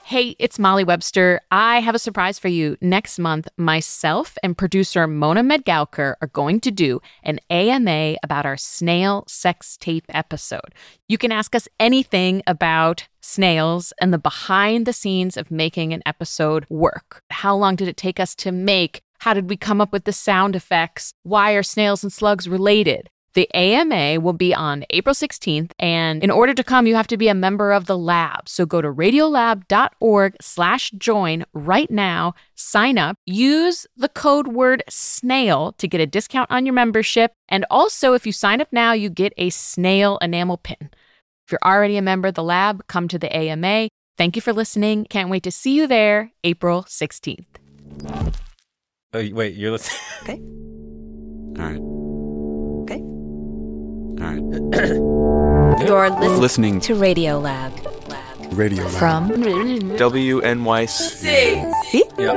Hey, it's Molly Webster. I have a surprise for you. Next month, myself and producer Mona Medgalker are going to do an AMA about our snail sex tape episode. You can ask us anything about snails and the behind the scenes of making an episode work. How long did it take us to make? How did we come up with the sound effects? Why are snails and slugs related? The AMA will be on April 16th, and in order to come, you have to be a member of the lab. So go to radiolab.org/join right now, sign up, use the code word SNAIL to get a discount on your membership. And also, if you sign up now, you get a snail enamel pin. If you're already a member of the lab, come to the AMA. Thank you for listening. Can't wait to see you there, April 16th. Oh, wait, you're listening? Okay. All right. Okay. All right. You're listening to Radio Lab. Radio Lab. From WNYC. See? Yeah.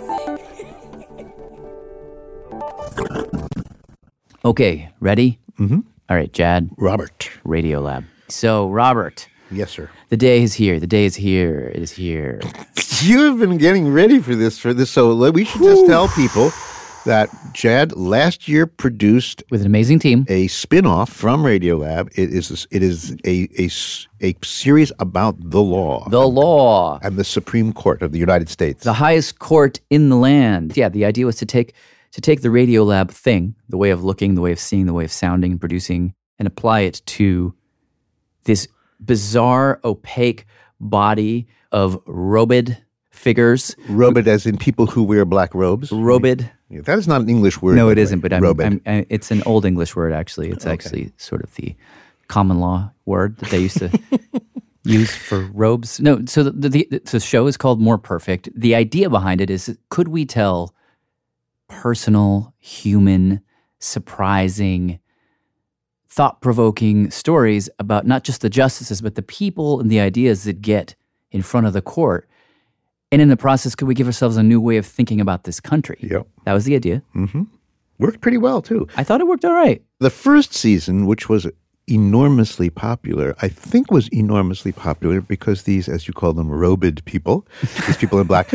Okay, ready? Mm-hmm. All right, Jad. Robert. Radio Lab. So, Robert. Yes, sir. The day is here. The day is here. It is here. You've been getting ready for this, so we should just tell people that Jad last year produced With an amazing team. a spin-off from Radiolab. It is a series about the law. The law. And the Supreme Court of the United States. The highest court in the land. Yeah, the idea was to take the Radiolab thing, the way of looking, the way of seeing, the way of sounding and producing, and apply it to this bizarre, opaque body of robed figures. Robed as in people who wear black robes? Robed. Yeah, that is not an English word. No, by it the isn't, way. but Robed. it's an old English word, actually. It's Okay. actually sort of the common law word that they used to use for robes. No, so the show is called More Perfect. The idea behind it is, could we tell personal, human, surprising, thought-provoking stories about not just the justices, but the people and the ideas that get in front of the court? And in the process, could we give ourselves a new way of thinking about this country? Yep. That was the idea. Mm-hmm. Worked pretty well, too. I thought it worked all right. The first season, which was enormously popular, I think was enormously popular because these, as you call them, robed people, these people in black,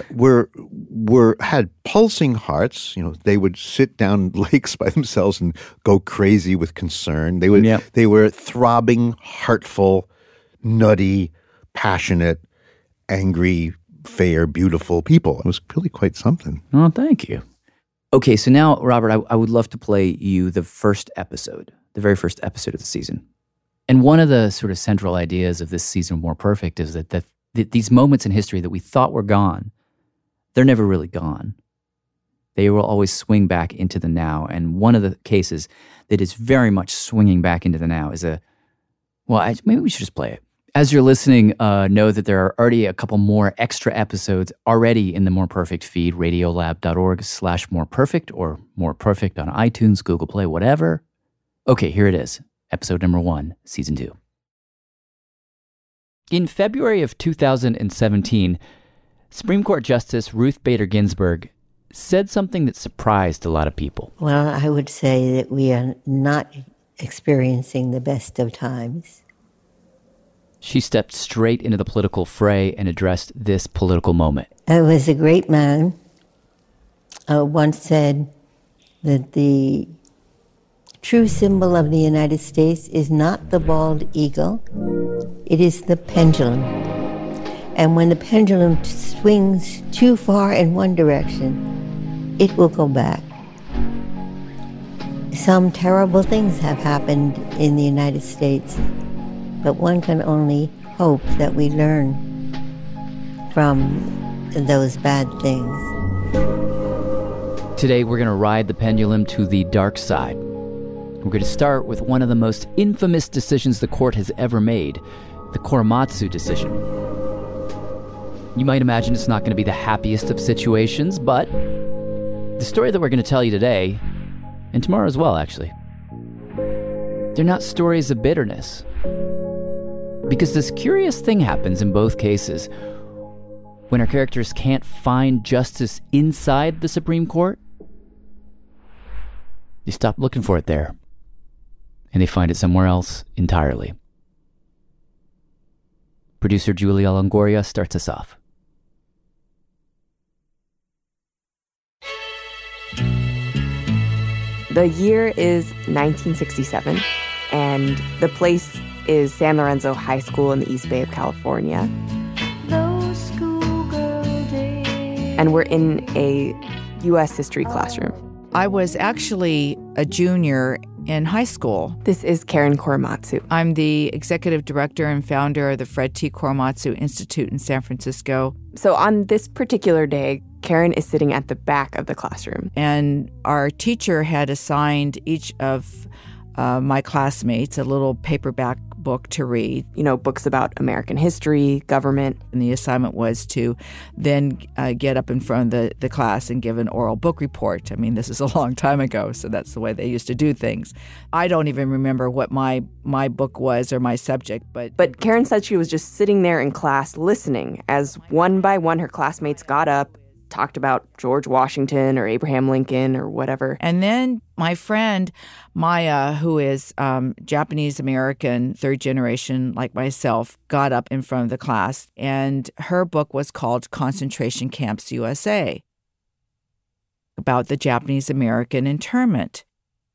had pulsing hearts. You know, they would sit down lakes by themselves and go crazy with concern. They were throbbing, heartful, nutty, passionate, angry, fair, beautiful people. It was really quite something. Oh, thank you. Okay, so now, Robert, I would love to play you the first episode, the very first episode of the season. And one of the sort of central ideas of this season, More Perfect, is that these moments in history that we thought were gone, they're never really gone. They will always swing back into the now. And one of the cases that is very much swinging back into the now is maybe we should just play it. As you're listening, know that there are already a couple more extra episodes already in the More Perfect feed, radiolab.org/moreperfect or More Perfect on iTunes, Google Play, whatever. Okay, here it is. Episode number 1, Season 2. In February of 2017, Supreme Court Justice Ruth Bader Ginsburg said something that surprised a lot of people. Well, I would say that we are not experiencing the best of times. She stepped straight into the political fray and addressed this political moment. It was a great man once said that the true symbol of the United States is not the bald eagle, it is the pendulum. And when the pendulum swings too far in one direction, it will go back. Some terrible things have happened in the United States, but one can only hope that we learn from those bad things. Today, we're going to ride the pendulum to the dark side. We're going to start with one of the most infamous decisions the court has ever made, the Korematsu decision. You might imagine it's not going to be the happiest of situations, but the story that we're going to tell you today, and tomorrow as well, actually, they're not stories of bitterness. Because this curious thing happens in both cases. When our characters can't find justice inside the Supreme Court, you stop looking for it there, and they find it somewhere else entirely. Producer Julia Longoria starts us off. The year is 1967, and the place is San Lorenzo High School in the East Bay of California. And we're in a U.S. history classroom. I was actually a junior in high school. This is Karen Korematsu. I'm the executive director and founder of the Fred T. Korematsu Institute in San Francisco. So on this particular day, Karen is sitting at the back of the classroom. And our teacher had assigned each of my classmates a little paperback book to read. You know, books about American history, government. And the assignment was to then get up in front of the class and give an oral book report. I mean, this is a long time ago, so that's the way they used to do things. I don't even remember what my book was or my subject, But Karen said she was just sitting there in class listening as one by one her classmates got up, talked about George Washington or Abraham Lincoln or whatever. And then my friend Maya, who is Japanese-American, third generation like myself, got up in front of the class, and her book was called Concentration Camps USA, about the Japanese-American internment.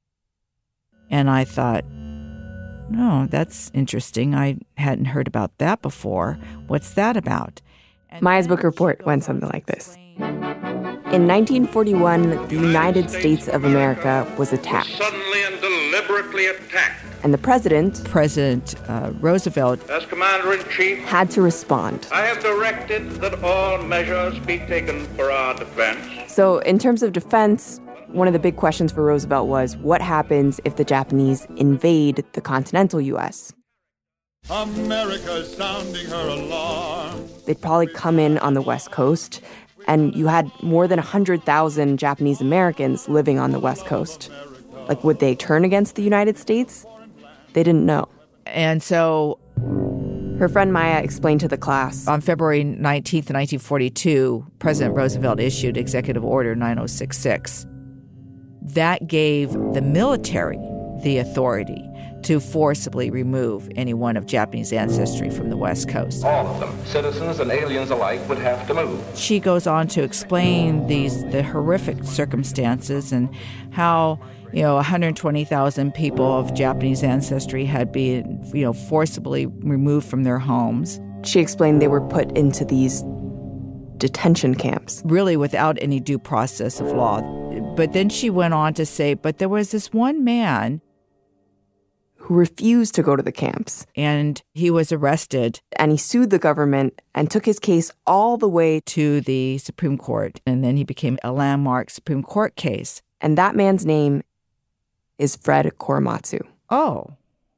And I thought, no, that's interesting. I hadn't heard about that before. What's that about? And Maya's book report went something like this. In 1941, the United States of America was attacked. Suddenly and deliberately attacked. And the President Roosevelt, as Commander-in-Chief, had to respond. I have directed that all measures be taken for our defense. So in terms of defense, one of the big questions for Roosevelt was, what happens if the Japanese invade the continental U.S.? America's sounding her alarm. They'd probably come in on the West Coast, and you had more than 100,000 Japanese Americans living on the West Coast. Like, would they turn against the United States? They didn't know. And so her friend Maya explained to the class. On February 19th, 1942, President Roosevelt issued Executive Order 9066. That gave the military the authority to forcibly remove anyone of Japanese ancestry from the West Coast. All of them, citizens and aliens alike, would have to move. She goes on to explain the horrific circumstances and how, 120,000 people of Japanese ancestry had been, forcibly removed from their homes. She explained they were put into these detention camps. Really without any due process of law. But then she went on to say, but there was this one man who refused to go to the camps. And he was arrested. And he sued the government and took his case all the way to the Supreme Court. And then he became a landmark Supreme Court case. And that man's name is Fred Korematsu. Oh.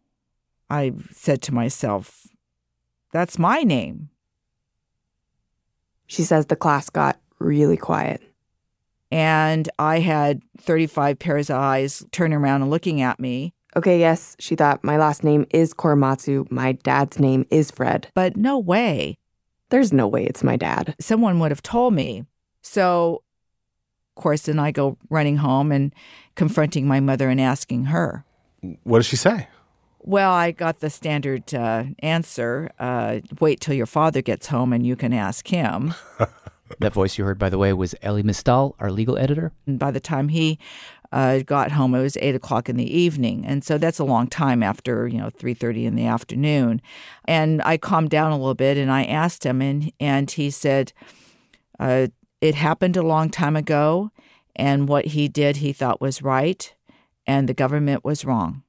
I said to myself, that's my name. She says the class got really quiet. And I had 35 pairs of eyes turning around and looking at me. Okay, yes, she thought, my last name is Korematsu. My dad's name is Fred. But no way. There's no way it's my dad. Someone would have told me. So, of course, then I go running home and confronting my mother and asking her. What did she say? Well, I got the standard answer, wait till your father gets home and you can ask him. That voice you heard, by the way, was Elie Mystal, our legal editor. And by the time he got home, it was 8 o'clock in the evening. And so that's a long time after, 3:30 in the afternoon. And I calmed down a little bit and I asked him and he said, it happened a long time ago. And what he did, he thought was right. And the government was wrong.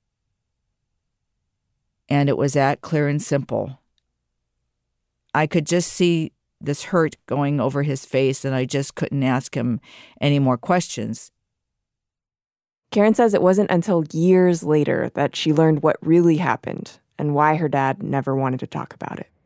And it was that clear and simple. I could just see this hurt going over his face, and I just couldn't ask him any more questions. Karen says it wasn't until years later that she learned what really happened and why her dad never wanted to talk about it.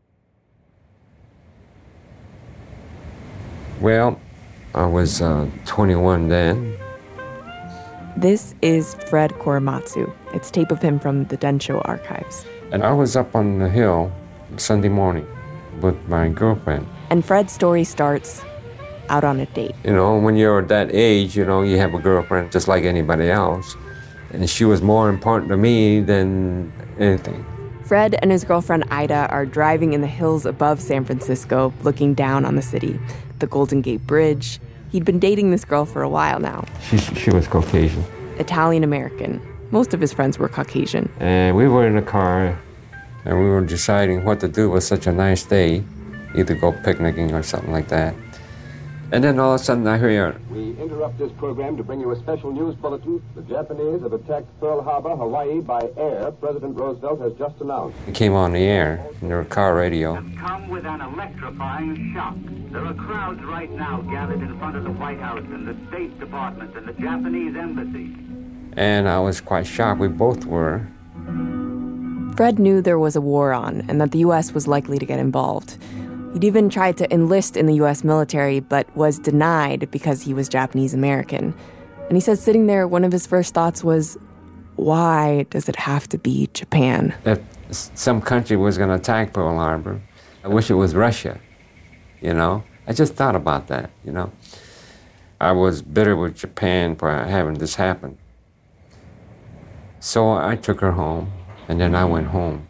Well, I was 21 then. This is Fred Korematsu. It's tape of him from the Densho archives. And I was up on the hill Sunday morning with my girlfriend. And Fred's story starts out on a date. When you're that age, you have a girlfriend just like anybody else. And she was more important to me than anything. Fred and his girlfriend Ida are driving in the hills above San Francisco, looking down on the city, the Golden Gate Bridge. He'd been dating this girl for a while now. She was Caucasian. Italian American. Most of his friends were Caucasian. And we were in a car, and we were deciding what to do with such a nice day, either go picnicking or something like that. And then all of a sudden I hear, we interrupt this program to bring you a special news bulletin. The Japanese have attacked Pearl Harbor, Hawaii by air. President Roosevelt has just announced. It came on the air, in their car radio. Come with an electrifying shock. There are crowds right now gathered in front of the White House and the State Department and the Japanese embassy. And I was quite shocked. We both were. Fred knew there was a war on and that the U.S. was likely to get involved. He'd even tried to enlist in the U.S. military, but was denied because he was Japanese American. And he says sitting there, one of his first thoughts was, why does it have to be Japan? If some country was going to attack Pearl Harbor, I wish it was Russia, you know? I just thought about that, you know? I was bitter with Japan for having this happen. So I took her home, and then I went home.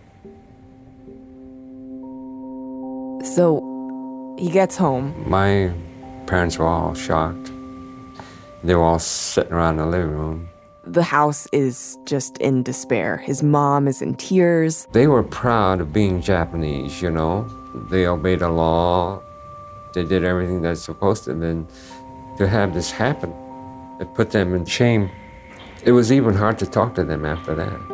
So he gets home. My parents were all shocked. They were all sitting around the living room. The house is just in despair. His mom is in tears. They were proud of being Japanese, you know. They obeyed the law. They did everything that's supposed to. And to have this happen, it put them in shame. It was even hard to talk to them after that.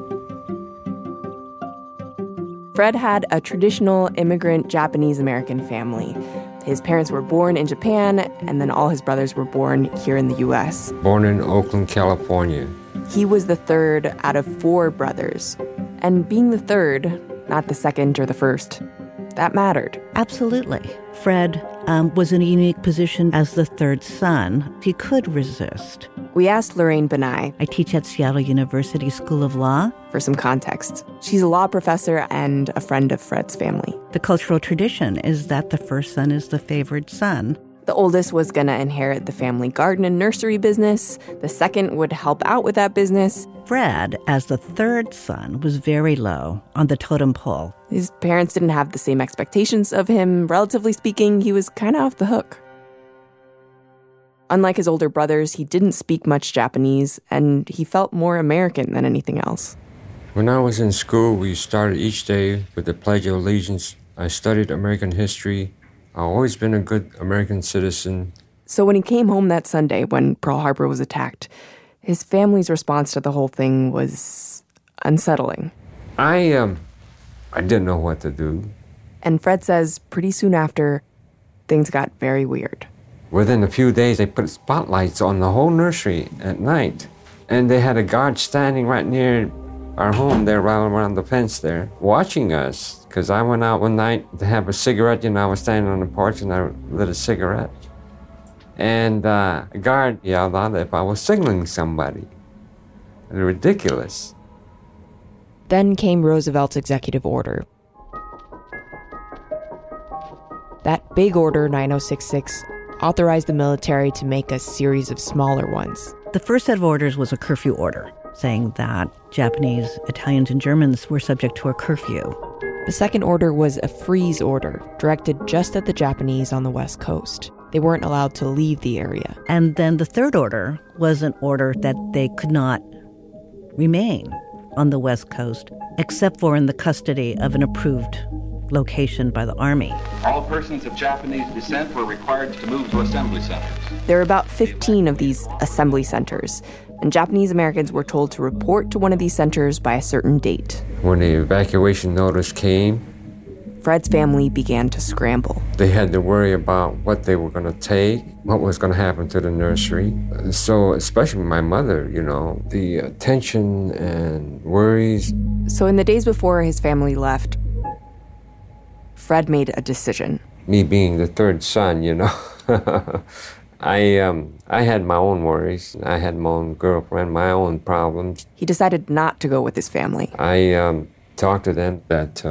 Fred had a traditional immigrant Japanese-American family. His parents were born in Japan, and then all his brothers were born here in the U.S. Born in Oakland, California. He was the third out of 4 brothers. And being the third, not the second or the first, that mattered. Absolutely. Fred was in a unique position as the third son. He could resist. We asked Lorraine Benai. I teach at Seattle University School of Law. For some context, she's a law professor and a friend of Fred's family. The cultural tradition is that the first son is the favored son. The oldest was going to inherit the family garden and nursery business. The second would help out with that business. Fred, as the third son, was very low on the totem pole. His parents didn't have the same expectations of him. Relatively speaking, he was kind of off the hook. Unlike his older brothers, he didn't speak much Japanese, and he felt more American than anything else. When I was in school, we started each day with the Pledge of Allegiance. I studied American history. I've always been a good American citizen. So when he came home that Sunday when Pearl Harbor was attacked, his family's response to the whole thing was unsettling. I didn't know what to do. And Fred says pretty soon after, things got very weird. Within a few days, they put spotlights on the whole nursery at night. And they had a guard standing right near our home there, right around the fence there, watching us. Because I went out one night to have a cigarette, I was standing on the porch and I lit a cigarette. And a guard yelled out if I was signaling somebody. It was ridiculous. Then came Roosevelt's executive order. That big order, 9066, authorized the military to make a series of smaller ones. The first set of orders was a curfew order, saying that Japanese, Italians, and Germans were subject to a curfew. The second order was a freeze order, directed just at the Japanese on the West Coast. They weren't allowed to leave the area. And then the third order was an order that they could not remain on the West Coast, except for in the custody of an approved location by the Army. All persons of Japanese descent were required to move to assembly centers. There were about 15 of these assembly centers, and Japanese Americans were told to report to one of these centers by a certain date. When the evacuation notice came, Fred's family began to scramble. They had to worry about what they were going to take, what was going to happen to the nursery. So, especially my mother, the tension and worries. So in the days before his family left, Fred made a decision. Me being the third son, I had my own worries. I had my own girlfriend, my own problems. He decided not to go with his family. I talked to them that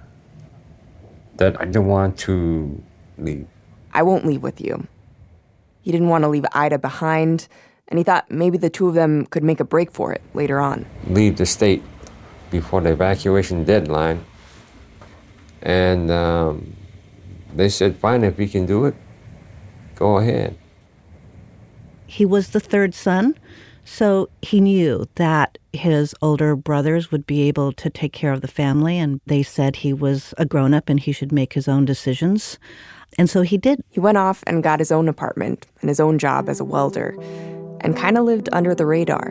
I didn't want to leave. I won't leave with you. He didn't want to leave Ida behind, and he thought maybe the two of them could make a break for it later on. Leave the state before the evacuation deadline. And they said, fine, if we can do it, go ahead. He was the third son, So he knew that his older brothers would be able to take care of the family, and they said he was a grown-up and he should make his own decisions. And so he did. He went off and got his own apartment and his own job as a welder and kind of lived under the radar.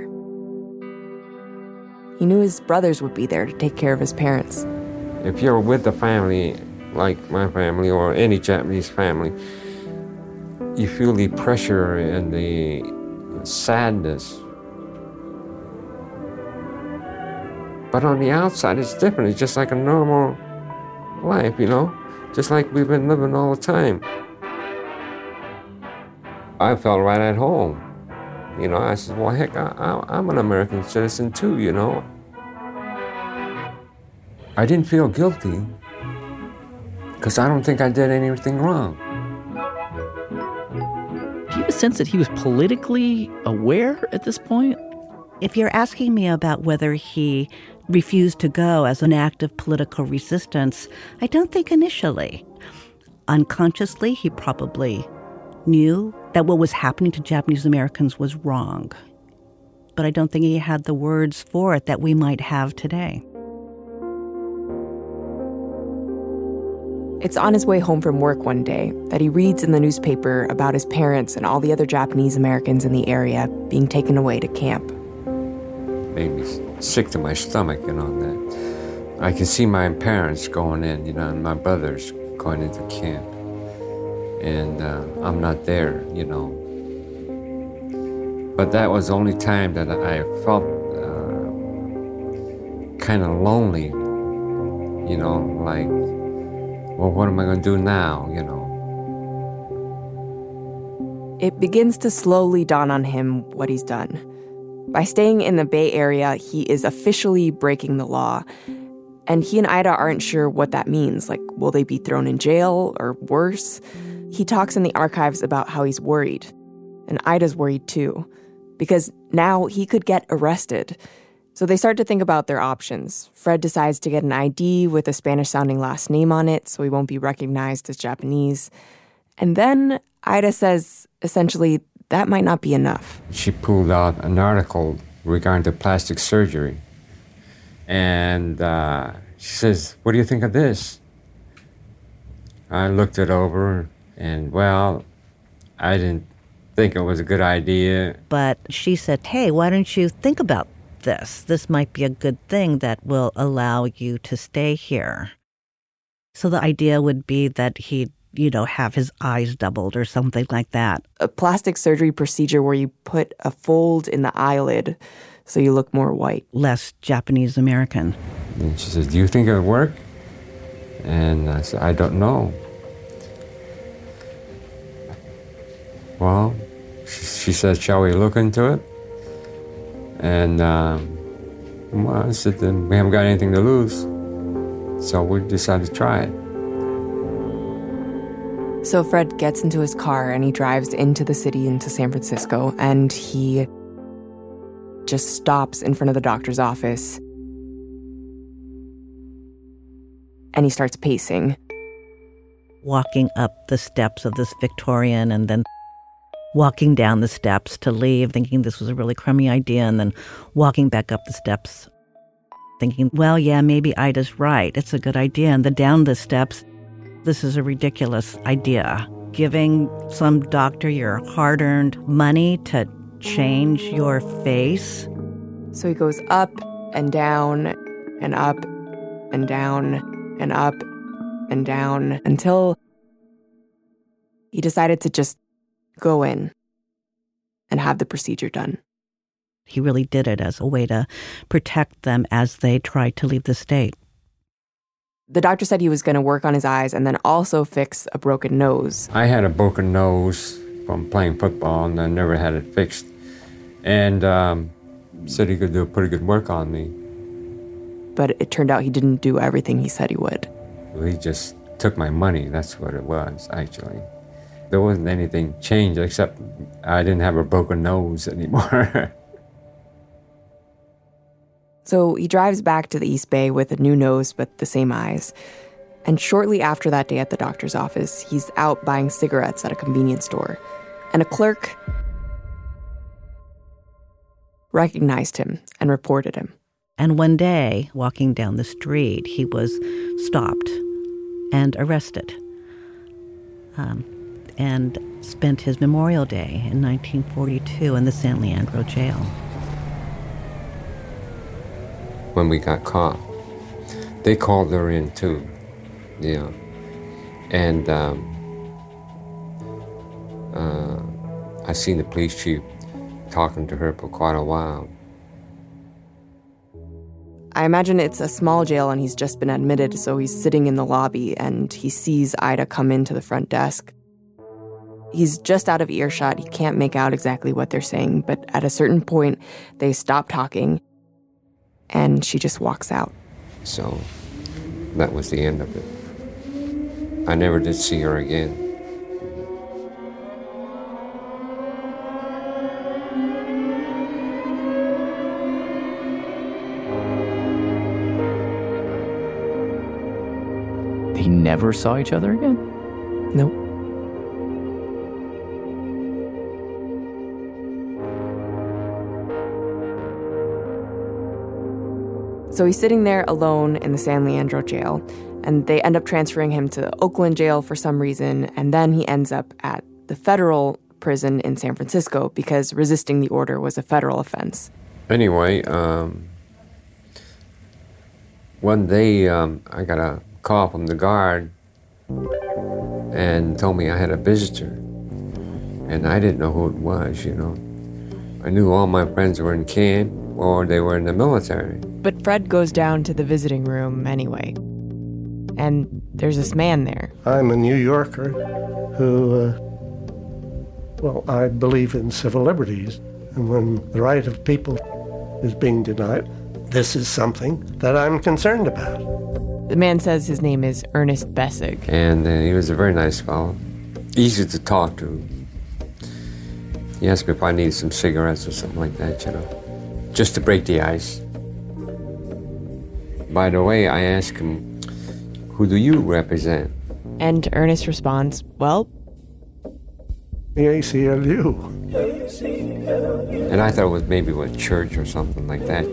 He knew his brothers would be there to take care of his parents. If you're with a family like my family or any Japanese family, you feel the pressure and the sadness. But on the outside, it's different. It's just like a normal life, you know? Just like we've been living all the time. I felt right at home. You know, I said, well, heck, I'm an American citizen too, you know? I didn't feel guilty because I don't think I did anything wrong. Do you have a sense that he was politically aware at this point? If you're asking me about whether he refused to go as an act of political resistance, I don't think initially. Unconsciously, he probably knew that what was happening to Japanese Americans was wrong. But I don't think he had the words for it that we might have today. It's on his way home from work one day that he reads in the newspaper about his parents and all the other Japanese Americans in the area being taken away to camp. Made me sick to my stomach, you know, that I can see my parents going in, you know, and my brothers going into camp. And I'm not there, you know. But that was the only time that I felt kind of lonely, you know, like, well, what am I going to do now, you know? It begins to slowly dawn on him what he's done. By staying in the Bay Area, he is officially breaking the law. And he and Ida aren't sure what that means. Like, will they be thrown in jail or worse? He talks in the archives about how he's worried. And Ida's worried too. Because now he could get arrested. So they start to think about their options. Fred decides to get an ID with a Spanish-sounding last name on it so he won't be recognized as Japanese. And then Ida says, essentially, that might not be enough. She pulled out an article regarding to plastic surgery. And she says, what do you think of this? I looked it over, and, well, I didn't think it was a good idea. But she said, hey, why don't you think about this? This might be a good thing that will allow you to stay here. So the idea would be that he'd, you know, have his eyes doubled or something like that. A plastic surgery procedure where you put a fold in the eyelid so you look more white. Less Japanese American. And she says, do you think it'll work? And I said, I don't know. Well, she said, shall we look into it? And well, I said, then we haven't got anything to lose. So we decided to try it. So Fred gets into his car and he drives into the city, into San Francisco, and he just stops in front of the doctor's office. And he starts pacing. Walking up the steps of this Victorian and then walking down the steps to leave, thinking this was a really crummy idea, and then walking back up the steps, thinking, well, yeah, maybe Ida's right. It's a good idea. And then down the steps, this is a ridiculous idea. Giving some doctor your hard-earned money to change your face. So he goes up and down and up and down and up and down until he decided to just go in and have the procedure done. He really did it as a way to protect them as they tried to leave the state. The doctor said he was going to work on his eyes and then also fix a broken nose. I had a broken nose from playing football, and I never had it fixed. And said he could do pretty good work on me. But it turned out he didn't do everything he said he would. Well, he just took my money. That's what it was, actually. There wasn't anything changed except I didn't have a broken nose anymore. So he drives back to the East Bay with a new nose but the same eyes. And shortly after that day at the doctor's office, he's out buying cigarettes at a convenience store. And a clerk recognized him and reported him. And one day, walking down the street, he was stopped and arrested and spent his Memorial Day in 1942 in the San Leandro jail. When we got caught, they called her in too, yeah. And I seen the police chief talking to her for quite a while. I imagine it's a small jail and he's just been admitted, so he's sitting in the lobby and he sees Ida come into the front desk. He's just out of earshot. He can't make out exactly what they're saying, but at a certain point, they stop talking and she just walks out. So that was the end of it. I never did see her again. They never saw each other again? Nope. So he's sitting there alone in the San Leandro jail, and they end up transferring him to Oakland jail for some reason, and then he ends up at the federal prison in San Francisco because resisting the order was a federal offense. Anyway, one day I got a call from the guard and told me I had a visitor, and I didn't know who it was, you know. I knew all my friends were in camp or they were in the military. But Fred goes down to the visiting room anyway, and there's this man there. I'm a New Yorker who, I believe in civil liberties, and when the right of people is being denied, this is something that I'm concerned about. The man says his name is Ernest Bessig. And he was a very nice fellow, easy to talk to. He asked me if I needed some cigarettes or something like that, you know, just to break the ice. By the way, I asked him, who do you represent? And Ernest responds, well, the ACLU. And I thought it was maybe a church or something like that.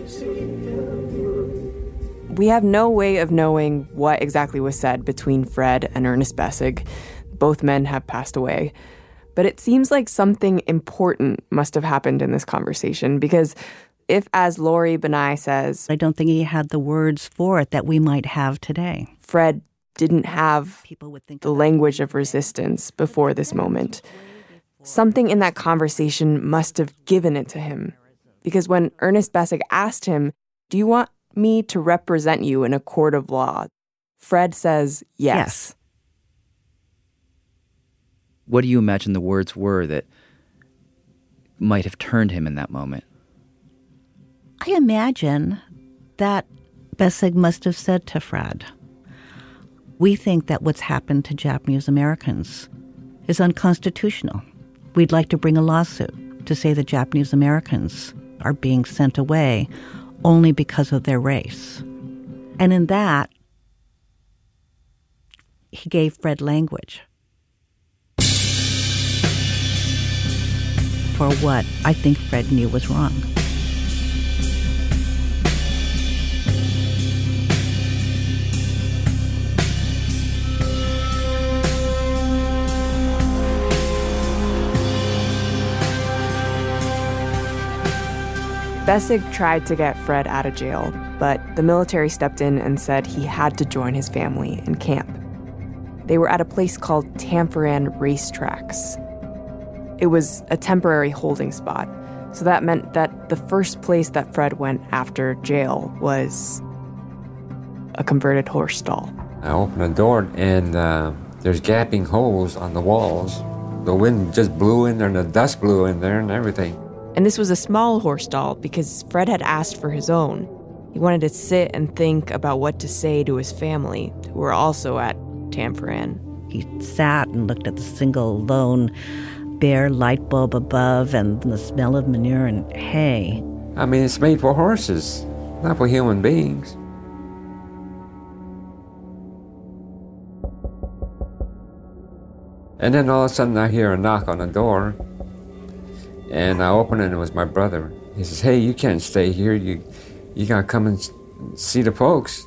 We have no way of knowing what exactly was said between Fred and Ernest Bessig. Both men have passed away. But it seems like something important must have happened in this conversation, because if, as Lori Benai says, I don't think he had the words for it that we might have today. Fred didn't have the language of resistance before this moment. Something in that conversation must have given it to him. Because when Ernest Bessig asked him, do you want me to represent you in a court of law? Fred says yes. What do you imagine the words were that might have turned him in that moment? I imagine that Bessig must have said to Fred, we think that what's happened to Japanese Americans is unconstitutional. We'd like to bring a lawsuit to say that Japanese Americans are being sent away only because of their race. And in that, he gave Fred language for what I think Fred knew was wrong. Bessig tried to get Fred out of jail, but the military stepped in and said he had to join his family in camp. They were at a place called Tanforan Racetracks. It was a temporary holding spot, so that meant that the first place that Fred went after jail was a converted horse stall. I opened the door, and there's gaping holes on the walls. The wind just blew in there, and the dust blew in there, and everything. And this was a small horse stall because Fred had asked for his own. He wanted to sit and think about what to say to his family, who were also at Tanforan. He sat and looked at the single lone bare light bulb above and the smell of manure and hay. I mean, it's made for horses, not for human beings. And then all of a sudden I hear a knock on the door. And I opened it, and it was my brother. He says, hey, you can't stay here. You got to come and see the folks.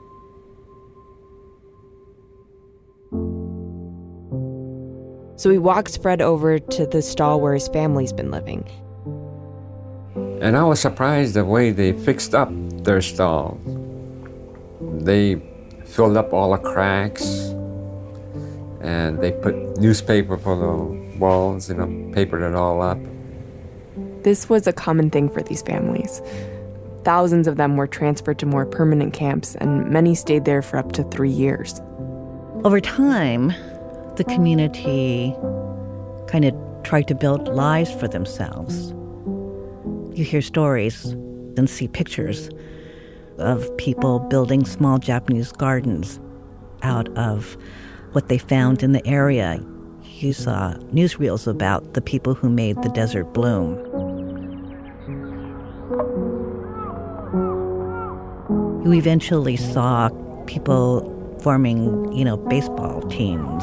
So he walks Fred over to the stall where his family's been living. And I was surprised the way they fixed up their stall. They filled up all the cracks, and they put newspaper for the walls, papered it all up. This was a common thing for these families. Thousands of them were transferred to more permanent camps, and many stayed there for up to 3 years. Over time, the community kind of tried to build lives for themselves. You hear stories and see pictures of people building small Japanese gardens out of what they found in the area. You saw newsreels about the people who made the desert bloom. You eventually saw people forming, baseball teams.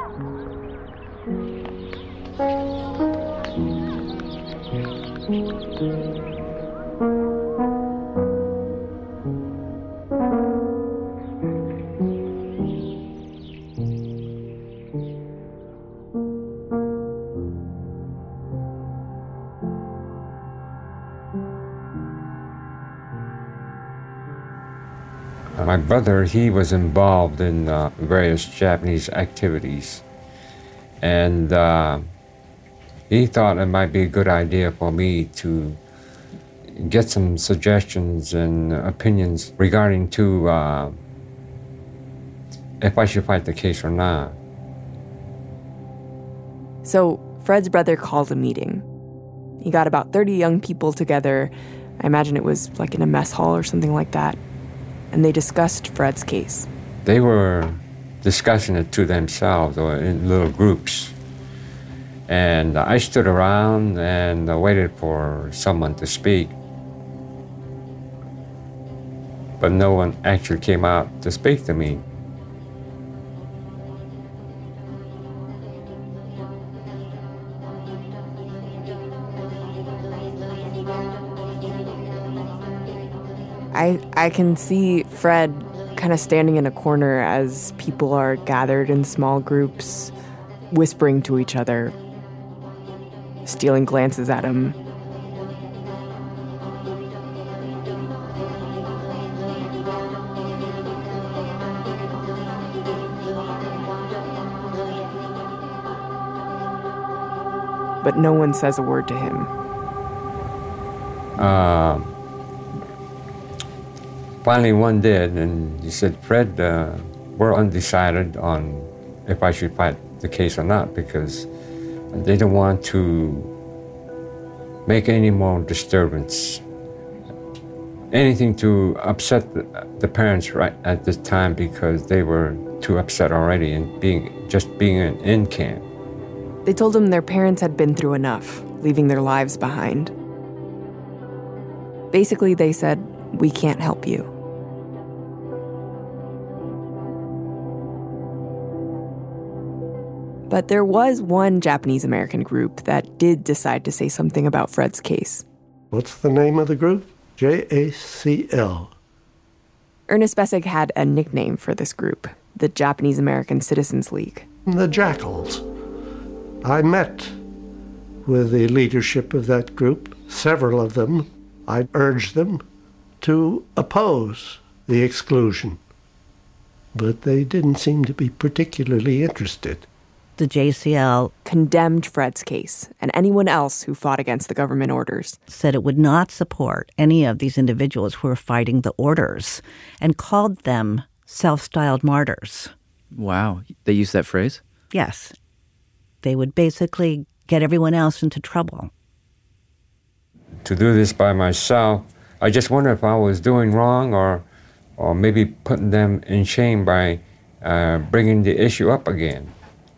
My brother, he was involved in various Japanese activities, and he thought it might be a good idea for me to get some suggestions and opinions regarding to if I should fight the case or not. So Fred's brother called a meeting. He got about 30 young people together. I imagine it was like in a mess hall or something like that. And they discussed Fred's case. They were discussing it to themselves or in little groups. And I stood around and waited for someone to speak. But no one actually came out to speak to me. I can see Fred kind of standing in a corner as people are gathered in small groups, whispering to each other, stealing glances at him. But no one says a word to him. Finally, one did, and he said, Fred, we're undecided on if I should fight the case or not, because they don't want to make any more disturbance, anything to upset the parents right at this time, because they were too upset already and being in camp. They told him their parents had been through enough, leaving their lives behind. Basically, they said, we can't help you. But there was one Japanese-American group that did decide to say something about Fred's case. What's the name of the group? JACL. Ernest Bessig had a nickname for this group, the Japanese-American Citizens League. The Jackals. I met with the leadership of that group, several of them. I urged them to oppose the exclusion, but they didn't seem to be particularly interested. The JCL condemned Fred's case and anyone else who fought against the government orders. Said it would not support any of these individuals who were fighting the orders and called them self-styled martyrs. Wow. They used that phrase? Yes. They would basically get everyone else into trouble. To do this by myself, I just wonder if I was doing wrong or maybe putting them in shame by bringing the issue up again.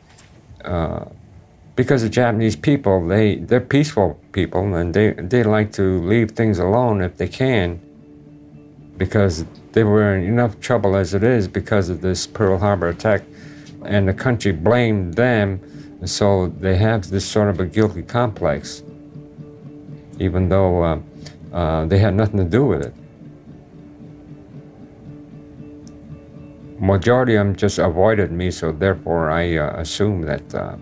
Because the Japanese people, they're peaceful people, and they like to leave things alone if they can, because they were in enough trouble as it is because of this Pearl Harbor attack, and the country blamed them, so they have this sort of a guilty complex, even though They had nothing to do with it. Majority of them just avoided me, so therefore I assumed that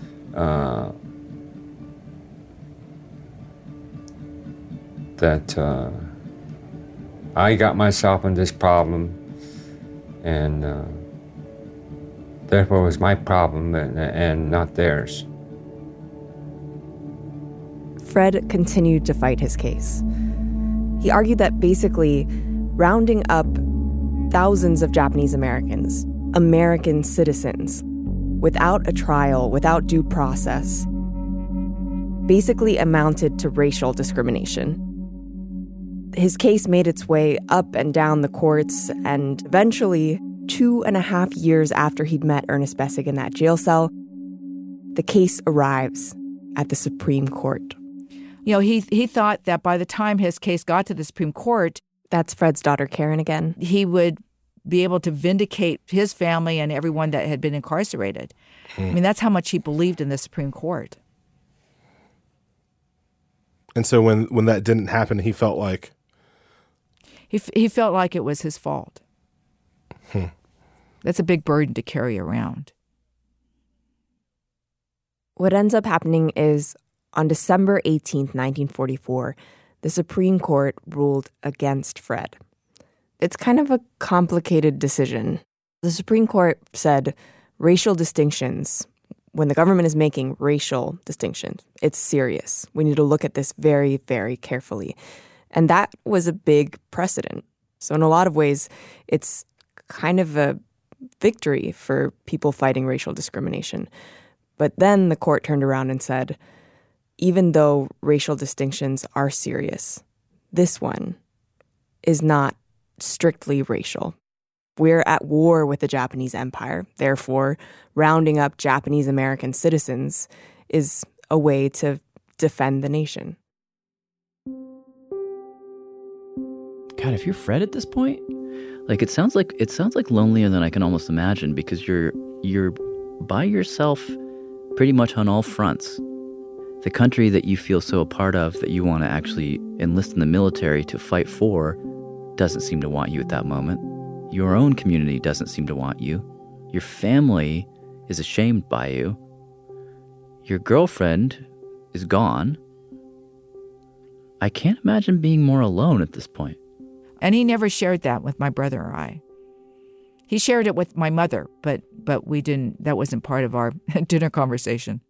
I got myself in this problem, and therefore it was my problem and not theirs. Fred continued to fight his case. He argued that basically rounding up thousands of Japanese Americans, American citizens, without a trial, without due process, basically amounted to racial discrimination. His case made its way up and down the courts, and eventually, 2.5 years after he'd met Ernest Bessig in that jail cell, the case arrives at the Supreme Court. You know, he thought that by the time his case got to the Supreme Court, that's Fred's daughter, Karen, again, he would be able to vindicate his family and everyone that had been incarcerated. I mean, that's how much he believed in the Supreme Court. And so when that didn't happen, he felt like... He felt like it was his fault. That's a big burden to carry around. What ends up happening is on December 18th, 1944, the Supreme Court ruled against Fred. It's kind of a complicated decision. The Supreme Court said racial distinctions, when the government is making racial distinctions, it's serious. We need to look at this very, very carefully. And that was a big precedent. So in a lot of ways, it's kind of a victory for people fighting racial discrimination. But then the court turned around and said, even though racial distinctions are serious, this one is not strictly racial. We're at war with the Japanese Empire. Therefore, rounding up Japanese American citizens is a way to defend the nation. God, if you're Fred at this point, like it sounds like lonelier than I can almost imagine, because you're by yourself pretty much on all fronts. The country that you feel so a part of that you want to actually enlist in the military to fight for doesn't seem to want you at that moment. Your own community doesn't seem to want you. Your family is ashamed by you. Your girlfriend is gone. I can't imagine being more alone at this point. And he never shared that with my brother or I. He shared it with my mother, but we didn't. That wasn't part of our dinner conversation.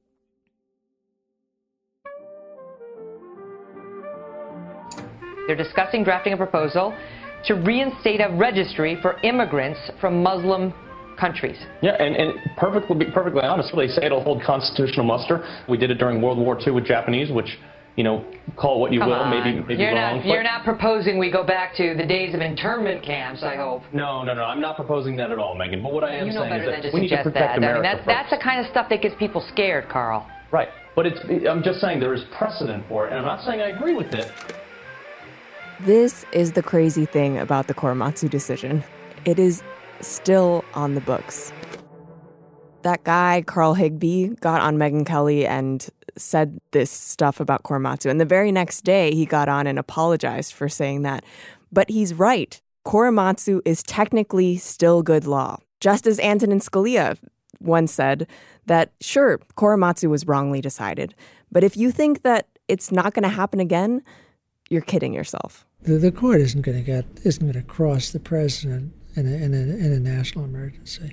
They're discussing drafting a proposal to reinstate a registry for immigrants from Muslim countries. Yeah, and perfectly honest, they say it'll hold constitutional muster. We did it during World War II with Japanese, which, you know, call it what you will, maybe wrong. You're not proposing we go back to the days of internment camps, I hope. No, I'm not proposing that at all, Megan. But what I am saying is that we need to protect America. I mean, that's the kind of stuff that gets people scared, Carl. Right, but I'm just saying there is precedent for it, and I'm not saying I agree with it. This is the crazy thing about the Korematsu decision. It is still on the books. That guy, Carl Higbie, got on Megyn Kelly and said this stuff about Korematsu. And the very next day, he got on and apologized for saying that. But he's right. Korematsu is technically still good law. Justice Antonin Scalia once said that, sure, Korematsu was wrongly decided. But if you think that it's not going to happen again, you're kidding yourself. The court isn't going to cross the president in a national emergency.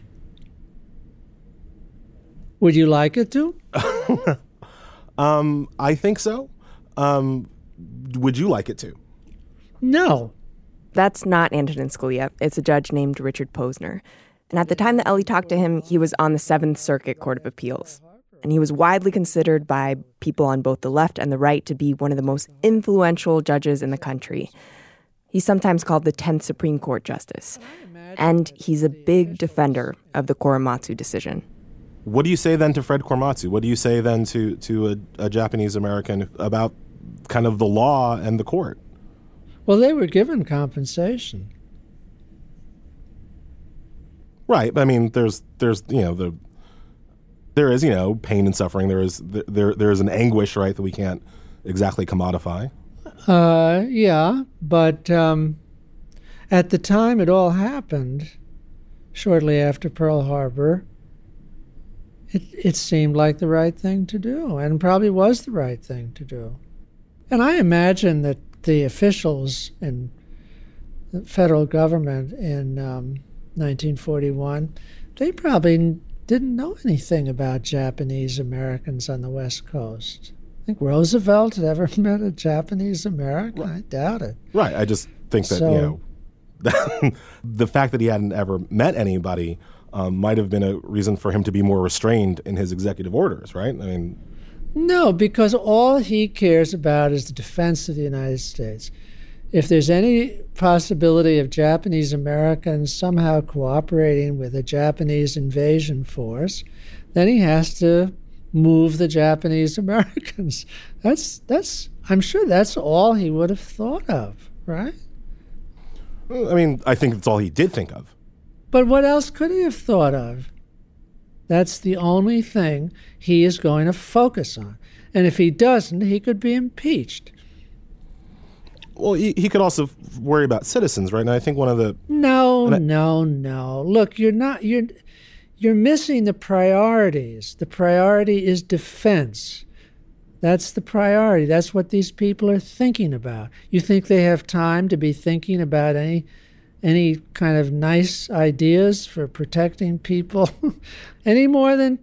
Would you like it to? I think so. Would you like it to? No. That's not Antonin Scalia. It's a judge named Richard Posner. And at the time that Ellie talked to him, he was on the Seventh Circuit Court of Appeals. And he was widely considered by people on both the left and the right to be one of the most influential judges in the country. He's sometimes called the 10th Supreme Court Justice. And he's a big defender of the Korematsu decision. What do you say then to Fred Korematsu? What do you say then to a Japanese American about kind of the law and the court? Well, they were given compensation. Right. I mean, there is pain and suffering. There is an anguish, right, that we can't exactly commodify. Yeah, but at the time it all happened, shortly after Pearl Harbor, it seemed like the right thing to do, and probably was the right thing to do. And I imagine that the officials in the federal government in 1941, they probably didn't know anything about Japanese Americans on the West Coast. Think Roosevelt had ever met a Japanese American? Right. I doubt it. Right. I just think that, the fact that he hadn't ever met anybody might have been a reason for him to be more restrained in his executive orders, right? I mean... No, because all he cares about is the defense of the United States. If there's any possibility of Japanese Americans somehow cooperating with a Japanese invasion force, then he has to move the Japanese Americans. I'm sure that's all he would have thought of, right? I mean, I think that's all he did think of. But what else could he have thought of? That's the only thing he is going to focus on. And if he doesn't, he could be impeached. Well, he could also worry about citizens, right? And I think one of the... No. Look, you're missing the priorities. The priority is defense. That's the priority. That's what these people are thinking about. You think they have time to be thinking about any kind of nice ideas for protecting people any more than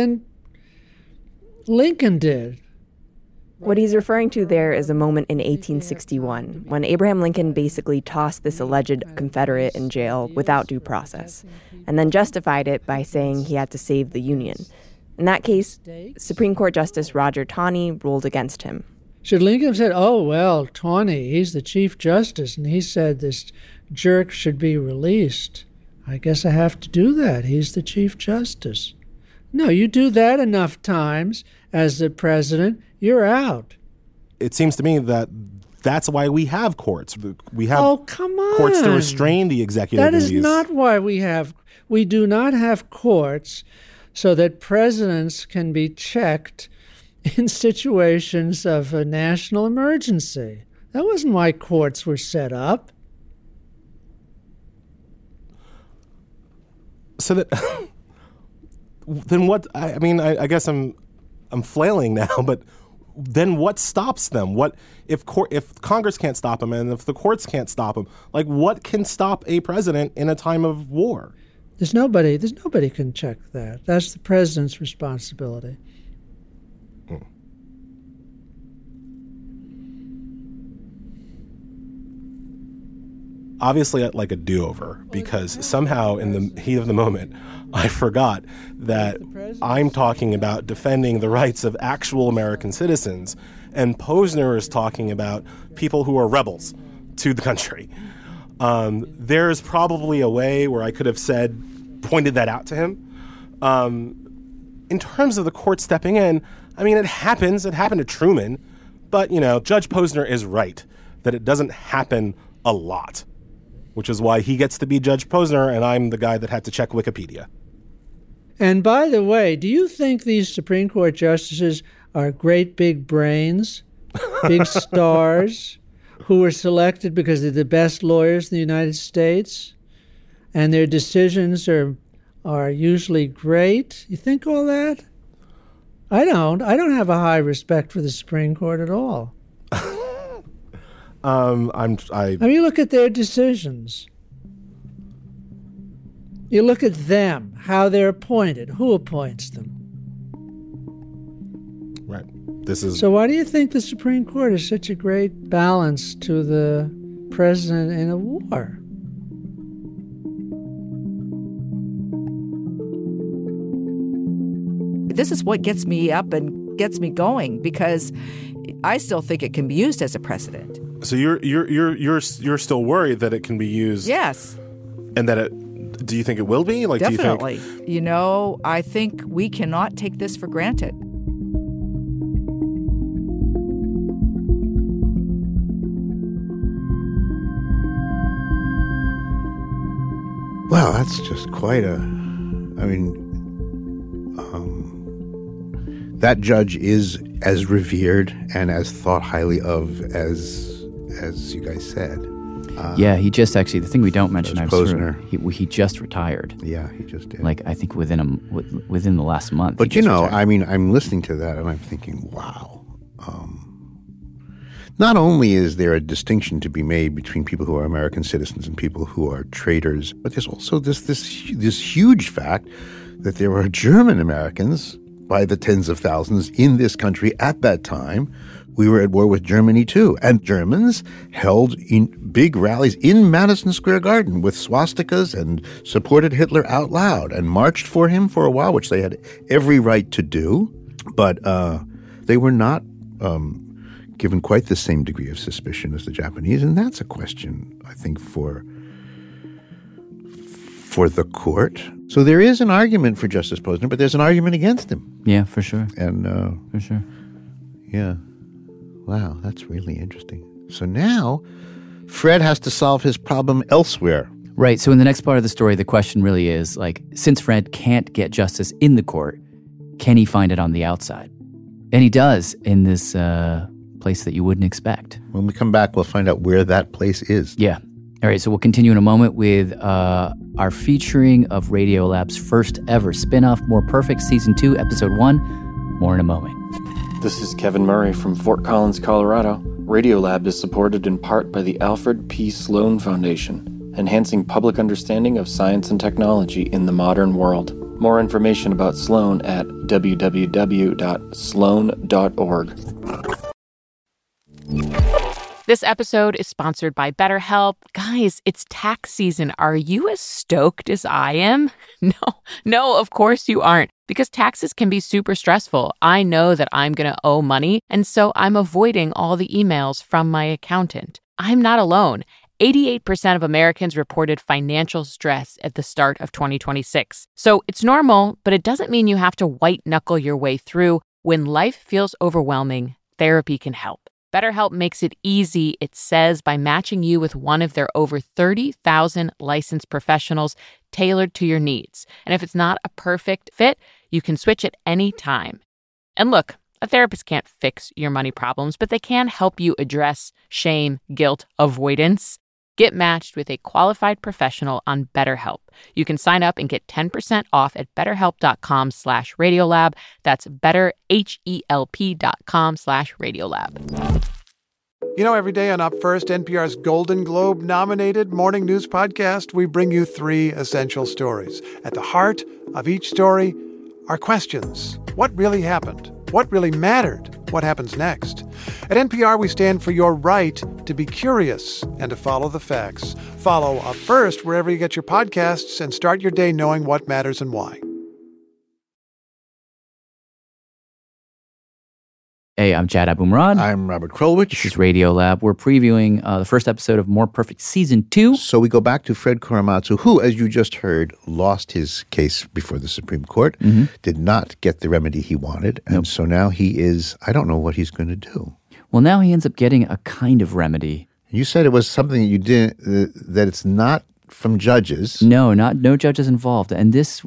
Lincoln did? What he's referring to there is a moment in 1861 when Abraham Lincoln basically tossed this alleged Confederate in jail without due process, and then justified it by saying he had to save the Union. In that case, Supreme Court Justice Roger Taney ruled against him. Should Lincoln have said, oh, well, Taney, he's the Chief Justice, and he said this jerk should be released. I guess I have to do that. He's the Chief Justice. No, you do that enough times as the president, you're out. It seems to me that that's why we have courts. We have come on. Courts to restrain the executive. That is not why we do not have courts so that presidents can be checked in situations of a national emergency. That wasn't why courts were set up. So that then what? I mean, I guess I'm flailing now, but then what stops them? What if Congress can't stop them, and if the courts can't stop them? Like, what can stop a president in a time of war? There's nobody can check that. That's the president's responsibility. Obviously, I'd like a do-over, because somehow in the heat of the moment, I forgot that I'm talking about defending the rights of actual American citizens, and Posner is talking about people who are rebels to the country. There's probably a way where I could have pointed that out to him. In terms of the court stepping in, I mean, it happens. It happened to Truman. But, Judge Posner is right that it doesn't happen a lot, which is why he gets to be Judge Posner, and I'm the guy that had to check Wikipedia. And by the way, do you think these Supreme Court justices are great big brains, big stars, who were selected because they're the best lawyers in the United States, and their decisions are usually great? You think all that? I don't. I don't have a high respect for the Supreme Court at all. I mean, you look at their decisions. You look at them, how they're appointed, who appoints them. Right. So why do you think the Supreme Court is such a great balance to the president in a war? This is what gets me up and gets me going, because I still think it can be used as a precedent. So you're still worried that it can be used? Yes. And that do you think it will be? Definitely. Do you think... I think we cannot take this for granted. Well, that's just quite that judge is as revered and as thought highly of as you guys said. Yeah, he just actually, the thing we don't mention, Posner. He just retired. Yeah, he just did. Like, I think within the last month. But I mean, I'm listening to that and I'm thinking, wow. Not only is there a distinction to be made between people who are American citizens and people who are traitors, but there's also this huge fact that there were German Americans by the tens of thousands in this country at that time. We were at war with Germany too, and Germans held in big rallies in Madison Square Garden with swastikas and supported Hitler out loud and marched for him for a while, which they had every right to do, but they were not given quite the same degree of suspicion as the Japanese, and that's a question, I think, for the court. So there is an argument for Justice Posner, but there's an argument against him. Yeah, for sure. And for sure. Yeah. Wow, that's really interesting. So now Fred has to solve his problem elsewhere. Right. So in the next part of the story, the question really is, like, since Fred can't get justice in the court, can he find it on the outside? And he does in this place that you wouldn't expect. When we come back, we'll find out where that place is. Yeah. All right, so we'll continue in a moment with our featuring of Radiolab's first ever spin-off, More Perfect, Season 2, Episode 1. More in a moment. This is Kevin Murray from Fort Collins, Colorado. Radiolab is supported in part by the Alfred P. Sloan Foundation, enhancing public understanding of science and technology in the modern world. More information about Sloan at www.sloan.org. This episode is sponsored by BetterHelp. Guys, it's tax season. Are you as stoked as I am? No, of course you aren't, because taxes can be super stressful. I know that I'm going to owe money, and so I'm avoiding all the emails from my accountant. I'm not alone. 88% of Americans reported financial stress at the start of 2026. So it's normal, but it doesn't mean you have to white-knuckle your way through. When life feels overwhelming, therapy can help. BetterHelp makes it easy, it says, by matching you with one of their over 30,000 licensed professionals tailored to your needs. And if it's not a perfect fit, you can switch at any time. And look, a therapist can't fix your money problems, but they can help you address shame, guilt, avoidance. Get matched with a qualified professional on BetterHelp. You can sign up and get 10% off at betterhelp.com/Radiolab. That's betterhelp.com/Radiolab. You know, every day on Up First, NPR's Golden Globe-nominated morning news podcast, we bring you 3 essential stories. At the heart of each story are questions. What really happened? What really mattered? What happens next? At NPR, we stand for your right to be curious and to follow the facts. Follow Up First wherever you get your podcasts and start your day knowing what matters and why. Hey, I'm Jad Abumrad. I'm Robert Krulwich. This is Radiolab. We're previewing the first episode of More Perfect Season 2. So we go back to Fred Korematsu, who, as you just heard, lost his case before the Supreme Court, did not get the remedy he wanted, and so now he is, I don't know what he's going to do. Well, now he ends up getting a kind of remedy. You said it was something that you didn't, that it's not from judges. No judges involved. And this,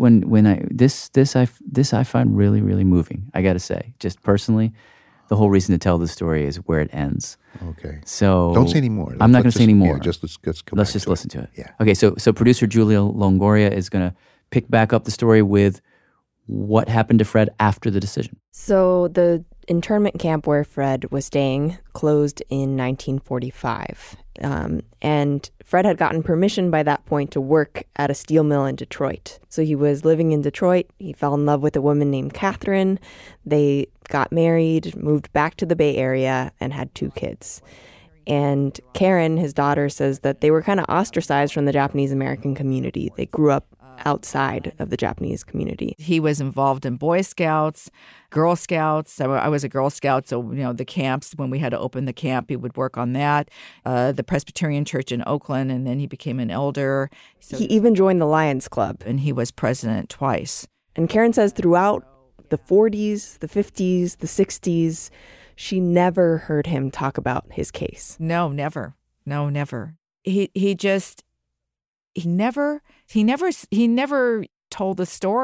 I find really, really moving, I got to say, just personally. The whole reason to tell the story is where it ends. Okay. So don't say any more. I'm not going to say any more. Yeah, let's just listen to it. Yeah. Okay. So producer Julia Longoria is going to pick back up the story with what happened to Fred after the decision. So the internment camp where Fred was staying closed in 1945. And Fred had gotten permission by that point to work at a steel mill in Detroit. So he was living in Detroit. He fell in love with a woman named Catherine. They got married, moved back to the Bay Area, and had 2 kids. And Karen, his daughter, says that they were kind of ostracized from the Japanese American community. They grew up outside of the Japanese community. He was involved in Boy Scouts, Girl Scouts. I was a Girl Scout, so, the camps, when we had to open the camp, he would work on that. The Presbyterian Church in Oakland, and then he became an elder. So he even joined the Lions Club. And he was president twice. And Karen says throughout the 40s, the 50s, the 60s, she never heard him talk about his case. No, never. No, never. He never told the story.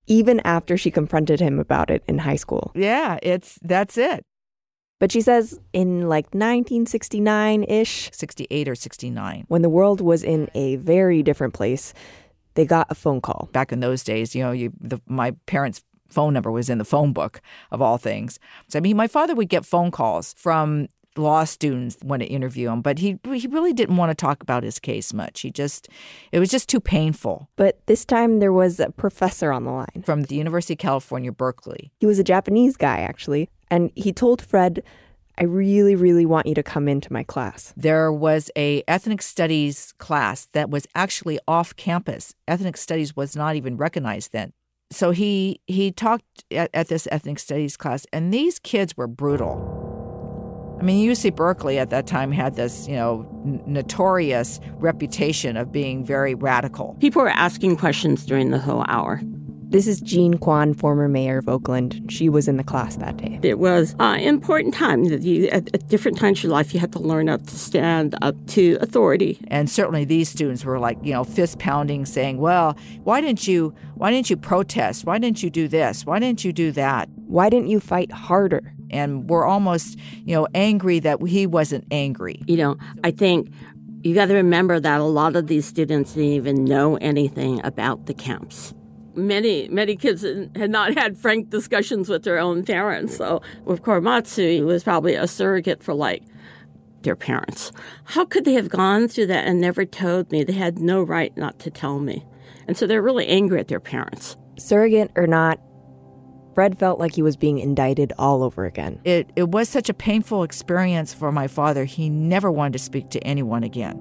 even after she confronted him about it in high school. Yeah, that's it. But she says in like 1969-ish, 68 or 69, when the world was in a very different place, they got a phone call. Back in those days, my parents' phone number was in the phone book of all things. So, I mean, my father would get phone calls from law students want to interview him, but he really didn't want to talk about his case much. It was just too painful. But this time there was a professor on the line. From the University of California, Berkeley. He was a Japanese guy, actually. And he told Fred, I really, really want you to come into my class. There was a ethnic studies class that was actually off campus. Ethnic studies was not even recognized then. So he talked at this ethnic studies class, and these kids were brutal. I mean, UC Berkeley at that time had this, notorious reputation of being very radical. People were asking questions during the whole hour. This is Jean Kwan, former mayor of Oakland. She was in the class that day. It was an important time that at different times in your life, you had to learn up to stand up to authority. And certainly these students were like, fist pounding, saying, well, why didn't you protest? Why didn't you do this? Why didn't you do that? Why didn't you fight harder? And we're almost, angry that he wasn't angry. I think you got to remember that a lot of these students didn't even know anything about the camps. Many kids had not had frank discussions with their own parents. So with Korematsu, he was probably a surrogate for, their parents. How could they have gone through that and never told me? They had no right not to tell me. And so they're really angry at their parents. Surrogate or not, Fred felt like he was being indicted all over again. It was such a painful experience for my father. He never wanted to speak to anyone again.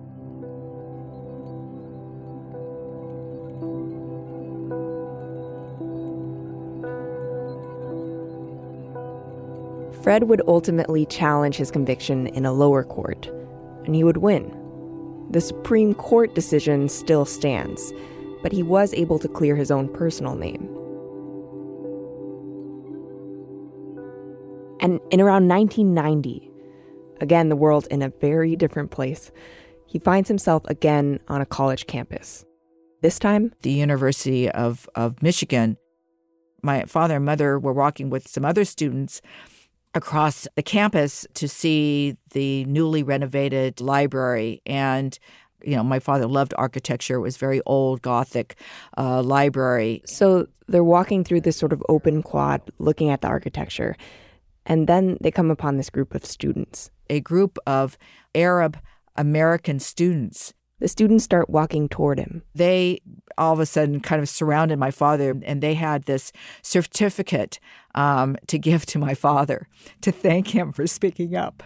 Fred would ultimately challenge his conviction in a lower court, and he would win. The Supreme Court decision still stands, but he was able to clear his own personal name. And in around 1990, again, the world in a very different place, he finds himself again on a college campus. This time, the University of Michigan. My father and mother were walking with some other students across the campus to see the newly renovated library. And, my father loved architecture. It was very old Gothic library. So they're walking through this sort of open quad, looking at the architecture. And then they come upon this group of students. A group of Arab American students. The students start walking toward him. They all of a sudden kind of surrounded my father, and they had this certificate to give to my father to thank him for speaking up.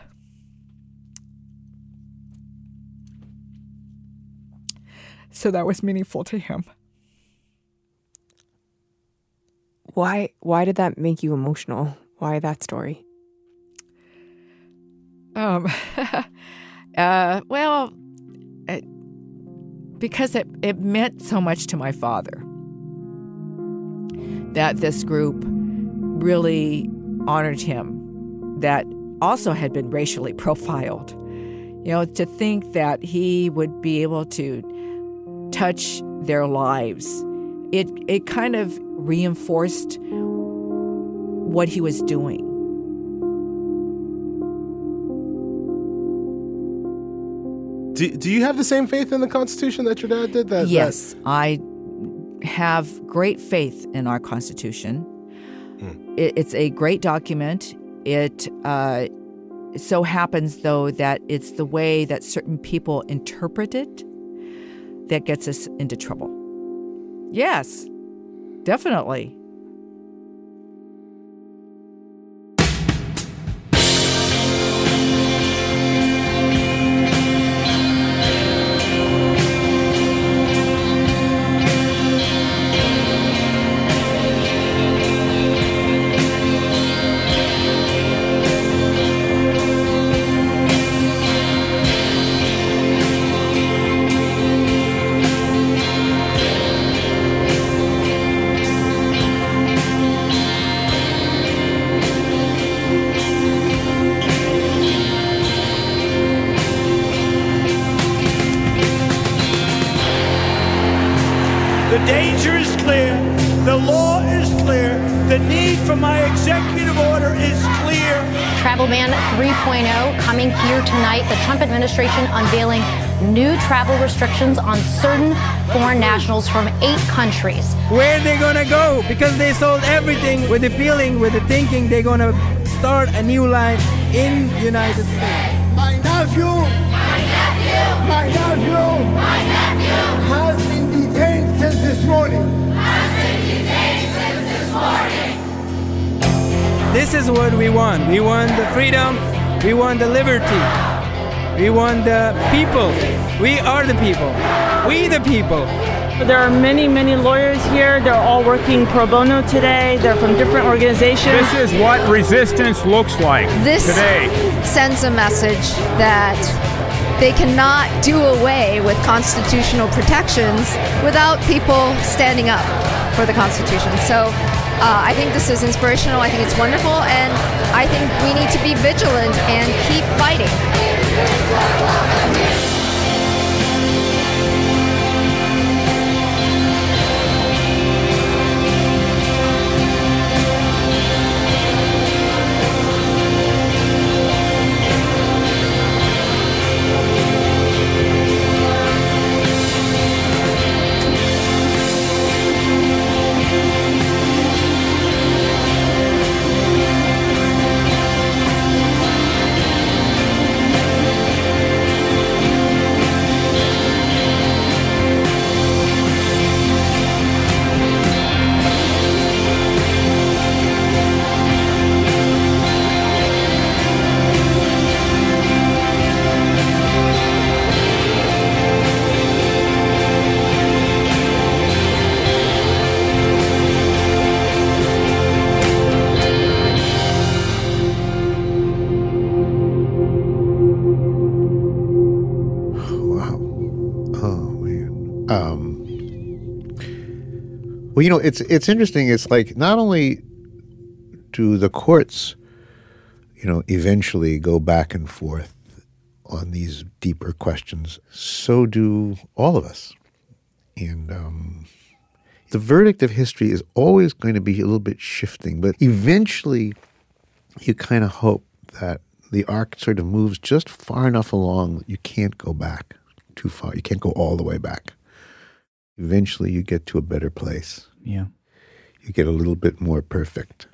So that was meaningful to him. Why did that make you emotional? Why that story? Because it meant so much to my father that this group really honored him, that also had been racially profiled. To think that he would be able to touch their lives, it kind of reinforced what he was doing. Do you have the same faith in the Constitution that your dad did? Yes, I have great faith in our Constitution. It's a great document. It so happens, though, that it's the way that certain people interpret it that gets us into trouble. Yes, definitely. The need for my executive order is clear. Travel ban 3.0 coming here tonight. The Trump administration unveiling new travel restrictions on certain foreign nationals from 8 countries. Where are they going to go? Because they sold everything with the feeling, with the thinking they're going to start a new life in the United States. My nephew has been detained since this morning. This is what we want. We want the freedom. We want the liberty. We want the people. We are the people. We the people. There are many, many lawyers here. They're all working pro bono today. They're from different organizations. This is what resistance looks like today. This sends a message that they cannot do away with constitutional protections without people standing up for the Constitution. So I think this is inspirational. I think it's wonderful. And I think we need to be vigilant and keep fighting. Well, you know, it's interesting. It's like not only do the courts, you know, eventually go back and forth on these deeper questions, so do all of us. And the verdict of history is always going to be a little bit shifting, but eventually you kind of hope that the arc sort of moves just far enough along that you can't go back too far. You can't go all the way back. Eventually you get to a better place. Yeah. You get a little bit more perfect.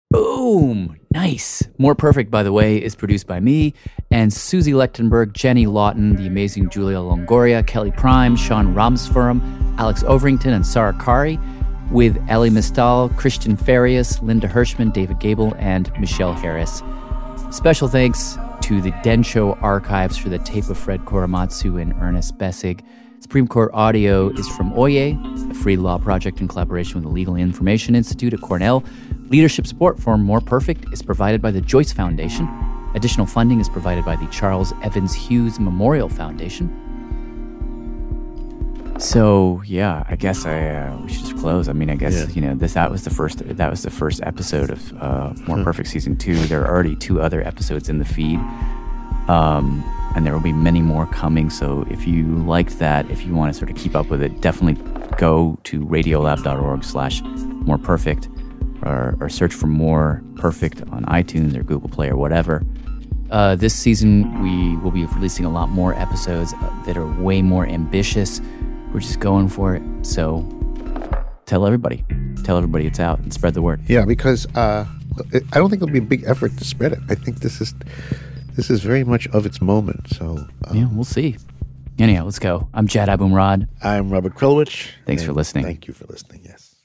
Boom! Nice. More Perfect, by the way, is produced by me and Susie Lechtenberg, Jenny Lawton, the amazing Julia Longoria, Kelly Prime, Sean Ramsforum, Alex Overington, and Sarah Kari, with Ellie Mistal, Christian Farias, Linda Hirschman, David Gable, and Michelle Harris. Special thanks to the Densho Archives for the tape of Fred Korematsu and Ernest Bessig. Supreme Court audio is from Oye, a free law project in collaboration with the Legal Information Institute at Cornell. Leadership support for More Perfect is provided by the Joyce Foundation. Additional funding is provided by the Charles Evans Hughes Memorial Foundation. So yeah, I guess we should just close. I mean, I guess you know that was the first episode of More Perfect Season 2. There are already 2 other episodes in the feed. And there will be many more coming. So if you liked that, if you want to sort of keep up with it, definitely go to radiolab.org/moreperfect or search for More Perfect on iTunes or Google Play or whatever. This season, we will be releasing a lot more episodes that are way more ambitious. We're just going for it. So tell everybody it's out and spread the word. Yeah, because I don't think it'll be a big effort to spread it. I think this is very much of its moment. So yeah, we'll see. Anyhow, let's go. I'm Jad Abumrad. I'm Robert Krulwich. Thanks for listening. Thank you for listening. Yes.